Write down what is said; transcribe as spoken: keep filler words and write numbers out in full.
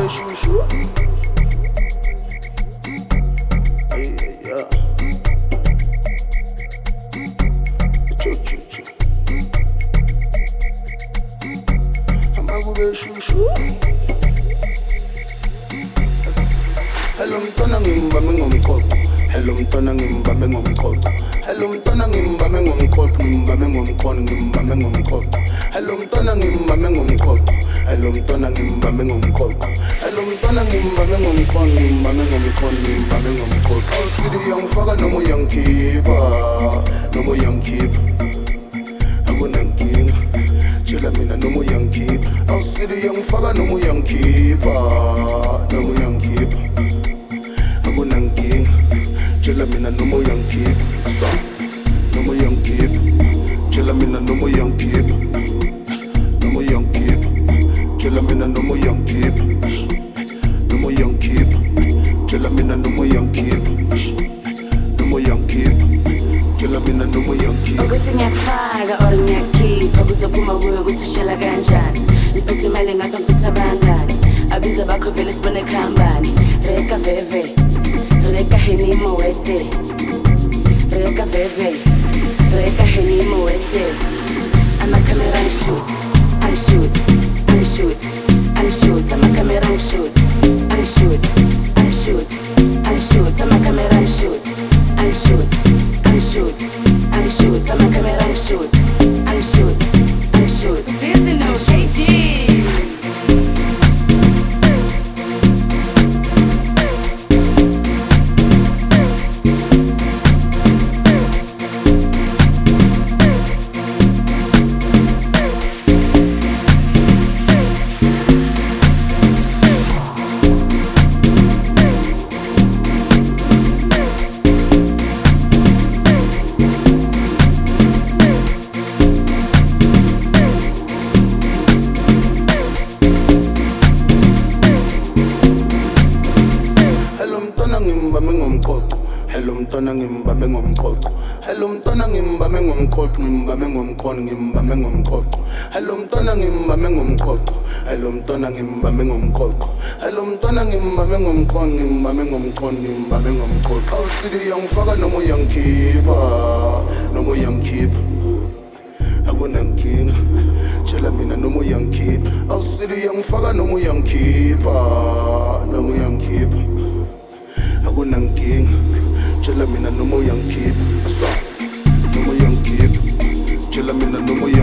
beshushu. Hey, yeah. Chu chu chu. Amaku beshushu. Hello mntwana ngimbame ngomqoqo. Hello mntwana ngimbame ngomqoqo. Hello mntwana ngimbame ngomqoqo, ngimbame ngomqoqo, ngimbame ngomqoqo. Hello mntwana ngimbame ngomqoqo. Hello mntwana ngimbame ngomqoqo. Hello mntwana ngimbame ngomqoqo, ngimbame ngomqoqo, ngimbame ngomqoqo. Awusidi yangifaka noma uyangikhipha, noma uyangikhipha. Akunankinga, tshela mina noma uyangikhipha. Awusidi yangifaka noma uyangikhipha, noma uyangikhipha. Akunankinga, tshela mina noma uyangikhipha. So, noma uyangikhipha. Tshela mina noma uyangikhipha. Noma uyangikhipha. Tshela mina noma uyangikhipha. Noma uyangikhipha. Tshela mina noma uyangikhipha. Noma uyangikhipha. Tshela mina noma uyangikhipha. Ukuthi ngiyakufaka or ngiyakukhipha kuzophuma kuwe ukuthi ushela kanjani. Ngiphethe imali ngapha ngiphethe abangani. Abiza bakho vele sibone khambani. Reka veve. Reka henimo wete. Reka veve. Reka henimo wete. I'm a camera and shoot. And shoot. And shoot. And shoot. I'm a camera and shoot. And shoot. And shoot. And shoot. I'm a camera and shoot. And shoot. And shoot. And shoot. I'm a camera and shoot. And shoot. And shoot. Season no K G. Hello mntwana ngimbame ngomqoqo. Hello mntwana ngimbame ngomqoqo, ngimbame ngomqoqo, ngimbame ngomqoqo. Hello mntwana ngimbame ngomqoqo. Hello mntwana ngimbame ngomqoqo. Hello mntwana ngimbame ngomqoqo, ngimbame ngomqoqo, ngimbame ngomqoqo. Awusidi yangifaka noma uyangikhipha, noma uyangikhipha. Akunankinga, tshela mina noma uyangikhipha. Awusidi yangifaka noma uyangikhipha, noma uyangikhipha. Akunankinga, tshela mina noma uyangikhipha. So, noma uyangikhipha. Tshela mina noma uyangikhipha.